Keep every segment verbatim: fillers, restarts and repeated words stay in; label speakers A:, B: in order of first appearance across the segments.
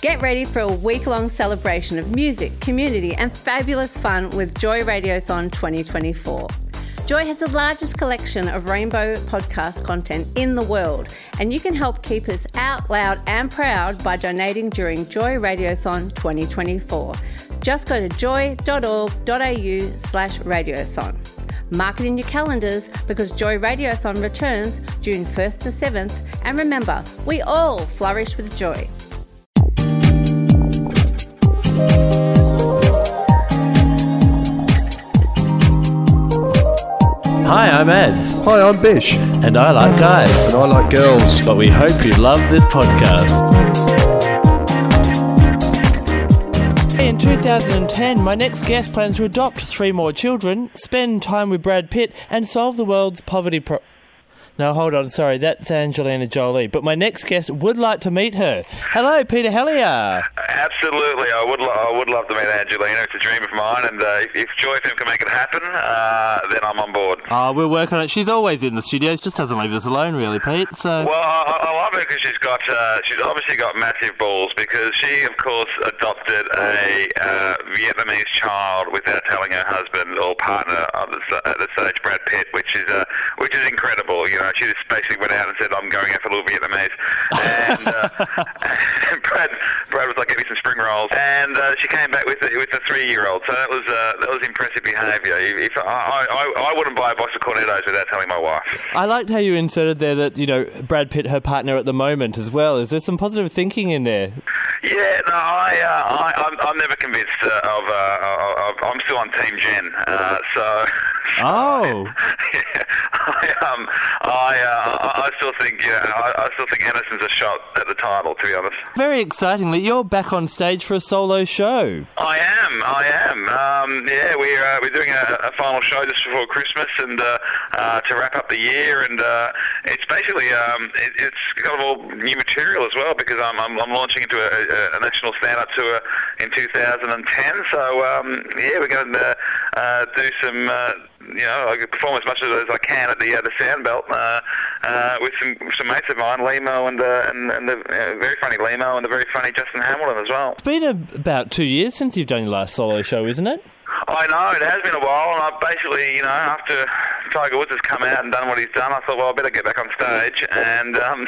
A: Get ready for a week-long celebration of music, community and fabulous fun with Joy Radiothon twenty twenty-four. Joy has the largest collection of rainbow podcast content in the world, and you can help keep us out loud and proud by donating during Joy Radiothon twenty twenty-four. Just go to joy.org.au slash radiothon. Mark it in your calendars because Joy Radiothon returns June first to seventh, and remember, we all flourish with joy.
B: Hi, I'm Eds.
C: Hi, I'm Bish.
B: And I like guys.
C: And I like girls.
B: But we hope you love this podcast. In two thousand ten, my next guest plans to adopt three more children, spend time with Brad Pitt, and solve the world's poverty pro... No, hold on, sorry, that's Angelina Jolie. But my next guest would like to meet her. Hello, Peter Helliar.
D: Absolutely, I would lo- I would love to meet Angelina. It's a dream of mine, and uh, if, if Joy F M can make it happen, uh, then I'm on board.
B: Oh, we'll work on it. She's always in the studios, just doesn't leave us alone, really, Pete. So.
D: Well, I, I love her because she's got uh, she's obviously got massive balls, because she, of course, adopted a uh, Vietnamese child without telling her husband or partner at the, at the stage, Brad Pitt, which is uh, which is incredible. You know, she just basically went out and said, "I'm going out for a little Vietnamese," and, uh, and Brad Brad was like, "Give me some spring rolls," and uh, she came back with a, with a three-year-old. So that was uh, that was impressive behaviour. If I, I I wouldn't buy a box of Cornettos without telling my wife.
B: I liked how you inserted there that, you know, Brad Pitt, her partner at the moment as well. Is there some positive thinking in there?
D: Yeah, no, I, uh, I, I'm, I'm never convinced uh, of, uh, of. I'm still on Team Jen, uh, so.
B: Oh.
D: yeah, I, um, I, uh, I still think, yeah, I, I still think Aniston's a shot at the title, to be honest.
B: Very excitingly, you're back on stage for a solo show.
D: I am, I am. Um, yeah, we're uh, we're doing a, a final show just before Christmas, and uh, uh, to wrap up the year, and uh, it's basically um, it, it's kind of all new material as well, because I'm I'm, I'm launching into a, a national stand-up tour in two thousand ten. So um, yeah, we're going to uh, do some. Uh, You know, I could perform as much as I can at the uh, the Sandbelt uh, uh, with some some mates of mine, Limo and uh, and, and the uh, very funny Limo and the very funny Justin Hamilton as well.
B: It's been a, about two years since you've done your last solo show, isn't it?
D: I know, it has been a while, and I basically, you know, after Tiger Woods has come out and done what he's done, I thought, well, I better get back on stage, and um,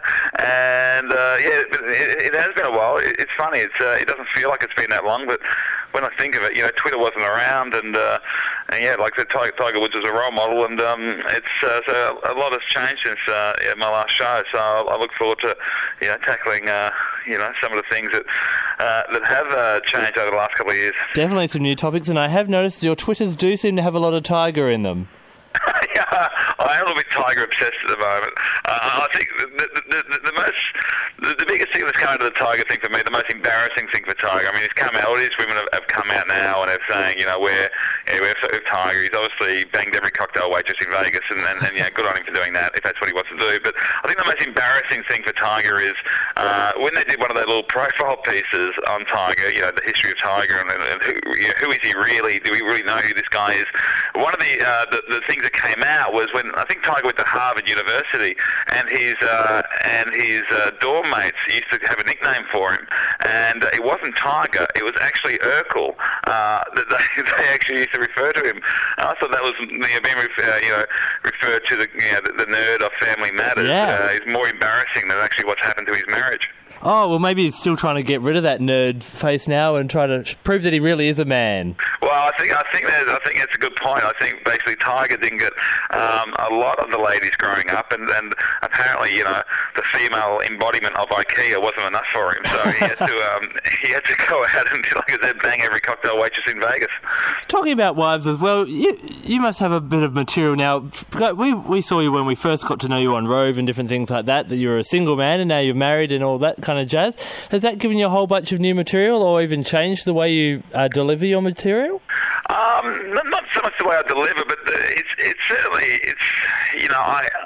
D: and uh, yeah, it, it has been a while. It, it's funny, it's uh, it doesn't feel like it's been that long, but when I think of it, you know, Twitter wasn't around, and, uh, and yeah, like I said, Tiger, Tiger Woods is a role model, and um, it's uh, so a lot has changed since uh, yeah, my last show. So I look forward to, you know, tackling uh, you know some of the things that uh, that have uh, changed over the last couple of years.
B: Definitely some new topics, and I have noticed your Twitters do seem to have a lot of Tiger in them.
D: Yeah, I am a little bit Tiger obsessed at the moment. Uh, I think the, the, the, the most, the, the biggest thing that's come out of the Tiger thing for me, the most embarrassing thing for Tiger. I mean, he's come out. All these women have, have come out now and they're saying, you know, we're yeah, we're with Tiger. He's obviously banged every cocktail waitress in Vegas, and, and, and yeah, good on him for doing that if that's what he wants to do. But I think the most embarrassing thing for Tiger is uh, when they did one of their little profile pieces on Tiger, you know, the history of Tiger and, and who, you know, who is he really? Do we really know who this guy is? One of the uh, the, the things that came out was when I think Tiger went to Harvard University, and his uh, and his uh, dorm mates used to have a nickname for him, and uh, it wasn't Tiger, it was actually Urkel. Uh, that they, they actually used to refer to him. And I thought that was, you know, being uh, you know referred to the you know the, the nerd of Family Matters
B: yeah.
D: uh, is more embarrassing than actually what's happened to his marriage.
B: Oh, well, maybe he's still trying to get rid of that nerd face now and try to prove that he really is a man.
D: Well, I think I think that I think that's a good point. I think basically Tiger didn't get um, a lot of the ladies growing up, and, and apparently, you know, the female embodiment of IKEA wasn't enough for him, so he had to um, he had to go out and, like I said, bang every cocktail waitress in Vegas.
B: Talking about wives as well, you you must have a bit of material now. We we saw you when we first got to know you on Rove and different things like that. That you were a single man, and now you're married and all that kind of jazz. Has that given you a whole bunch of new material, or even changed the way you uh, deliver your material?
D: Um, not, not so much the way I deliver, but the, it's it's certainly it's you know I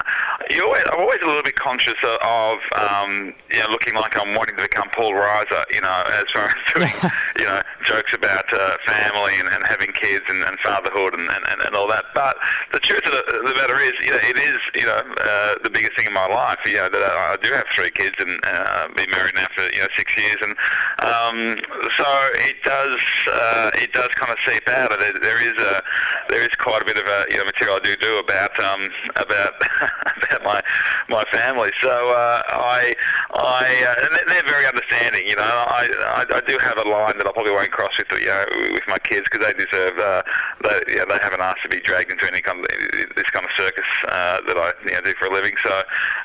D: you always, I'm always a little bit conscious of, of um, you know, looking like I'm wanting to become Paul Reiser, you know, as far as doing, you know, jokes about uh, family and, and having kids and, and fatherhood and, and, and all that. But the truth of the, the matter is, you know, it is, you know, uh, the biggest thing in my life. You know, that I, I do have three kids and uh, been married now for, you know, six years, and um, so it does, uh, it does kind of seep out. There, there is a, there is quite a bit of a, you know, material I do do about, um, about, about my, my family. So uh, I, I, uh, and they're very understanding. You know, I, I, I do have a line that I probably won't cross with, you know, with my kids, because they deserve, uh, they, you know, they haven't asked to be dragged into any kind of this kind of circus uh, that I, you know, do for a living. So,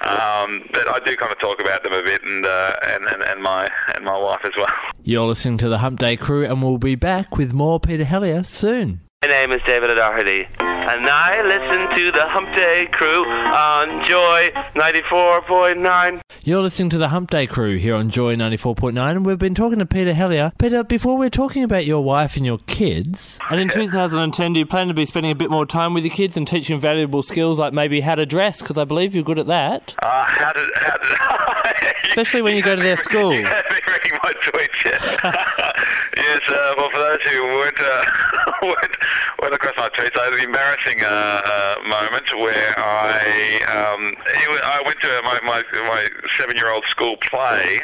D: um, but I do kind of talk about them a bit, and uh, and, and and my and my wife as well.
B: You're listening to the Hump Day Crew, and we'll be back with more Peter Hellier soon.
E: My name is David O'Doherty, and I listen to the Hump Day Crew on Joy ninety-four point nine.
B: You're listening to the Hump Day Crew here on Joy ninety-four point nine, and we've been talking to Peter Hellier. Peter, before we're talking about your wife and your kids, and in two thousand ten, do you plan to be spending a bit more time with your kids and teaching valuable skills like maybe how to dress, because I believe you're good at that?
D: Uh, how did, how did
B: Especially when you go to their school.
D: You have been reading my tweets, yeah. Yes, uh, well, for those who weren't, uh, weren't, weren't across my tweets, I had an embarrassing uh, uh, moment where I um, I went to my, my, my seven-year-old school play,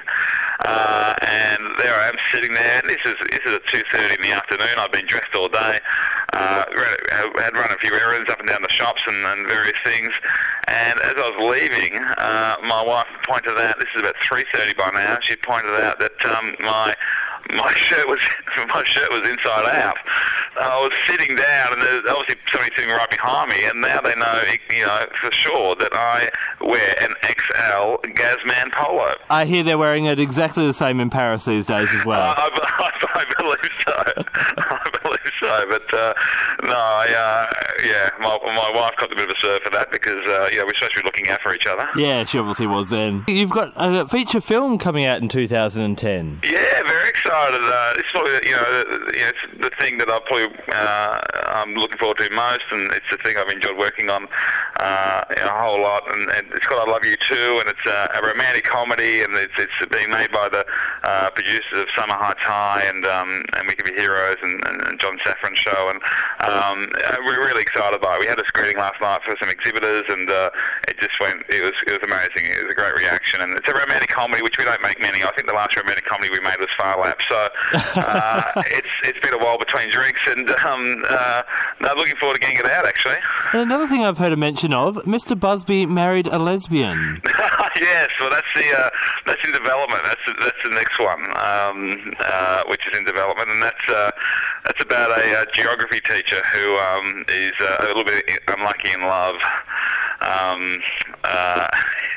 D: uh, and there I am sitting there. This is this is at two thirty in the afternoon. I've been dressed all day. Uh, had run a few errands up and down the shops and, and various things. And as I was leaving, uh, my wife pointed out, this is about three thirty by now, she pointed out that um, my my shirt was my shirt was inside out. I was sitting down, and there's obviously somebody sitting right behind me, and now they know, you know, for sure that I wear an X L Gazman polo.
B: I hear they're wearing it exactly the same in Paris these days as well.
D: Uh, I, I, I believe so. I believe so. But uh, no, I, uh, yeah, my, my wife got a bit of a serve for that, because uh, you know, we're supposed to be looking out for each other.
B: Yeah, she obviously was then. You've got a feature film coming out in two thousand ten.
D: Yeah, very excited. Uh, it's probably, you know, the, you know, it's the thing that I probably uh, I'm looking forward to most, and it's the thing I've enjoyed working on uh, you know, a whole lot. And, and it's called I Love You Too, and it's a, a romantic comedy, and it's it's being made by the uh, producers of Summer Heights High and um, and We Can Be Heroes and, and, and John Safran show, and um, we're really excited by it. We had a screening last night for some exhibitors, and uh, it just went. It was it was amazing. It was a great reaction, and it's a romantic comedy, which we don't make many. I think the last romantic comedy we made was Far Lap. So uh, it's it's been a while between drinks, and um, uh, no, looking forward to getting it out, actually.
B: And another thing I've heard a mention of, Mister Busby married a lesbian.
D: Yes, well, that's the uh, that's in development. That's the, that's the next one, um, uh, which is in development, and that's uh, that's about a, a geography teacher who um, is uh, a little bit unlucky in love. Um, uh,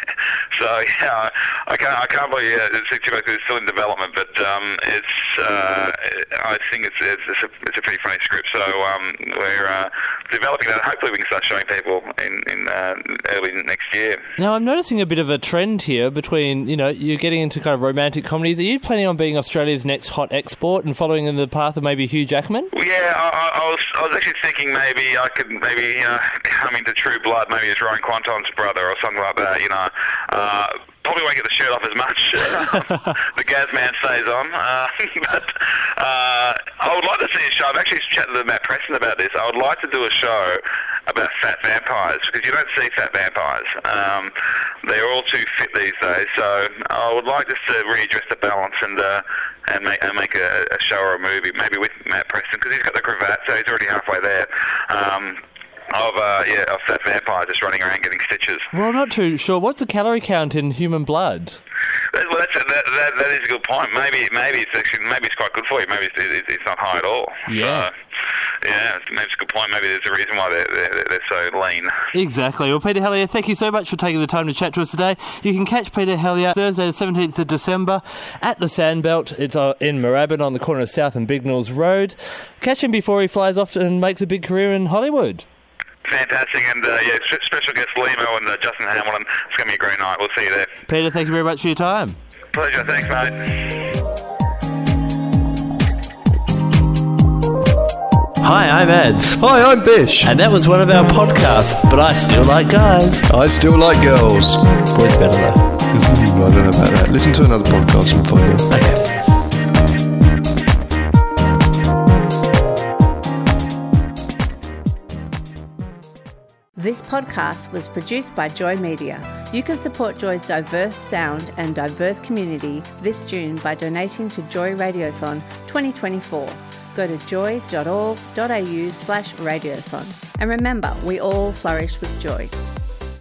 D: so yeah, I can't I can't believe uh, it's too much because it's still in development, but um, it's uh, I think it's it's it's a, it's a pretty funny script. So um, we're uh, developing that. Hopefully, we can start showing people in in uh, early next year.
B: Now, I'm noticing a bit of a trend here between, you know, you're getting into kind of romantic comedies. Are you planning on being Australia's next hot export and following in the path of maybe Hugh Jackman?
D: Yeah, I, I was I was actually thinking maybe I could maybe you know come into True Blood, maybe as Ryan Quanton's brother or something like that. You know, uh, probably won't get the shirt off as much. The Gaz man stays on, uh, but uh, I would like to see a show. I've actually chatted to Matt Preston about this. I would like to do a show about fat vampires, because you don't see fat vampires. Um, they're all too fit these days, so I would like just to readdress the balance and uh, and make, and make a, a show or a movie, maybe with Matt Preston, because he's got the cravat, so he's already halfway there. Um, Of uh, yeah, of fat vampire just running around getting stitches.
B: Well, I'm not too sure. What's the calorie count in human blood?
D: Well, that's a, that, that that is a good point. Maybe maybe it's actually maybe it's quite good for you. Maybe it's, it's, it's not high at all.
B: Yeah.
D: So, yeah, maybe it's a good point. Maybe there's a reason why they're, they're, they're so lean.
B: Exactly. Well, Peter Hellier, thank you so much for taking the time to chat to us today. You can catch Peter Hellier Thursday the seventeenth of December at the Sandbelt. It's uh, in Moorabbin on the corner of South and Bignells Road. Catch him before he flies off and makes a big career in Hollywood.
D: Fantastic, and uh, yeah, special guest Limo and uh, Justin Hamilton. It's going to be a great night. We'll see you there.
B: Peter, thank you very much for your time.
D: Pleasure. Thanks, mate.
B: Hi, I'm Eds.
C: Hi, I'm Bish.
B: And that was one of our podcasts, but I still like guys.
C: I still like girls.
B: Boys better though.
C: I don't know about that. Listen to another podcast and find out.
B: Okay.
A: This podcast was produced by Joy Media. You can support Joy's diverse sound and diverse community this June by donating to Joy Radiothon twenty twenty-four. Go to joy.org.au slash radiothon. And remember, we all flourish with joy.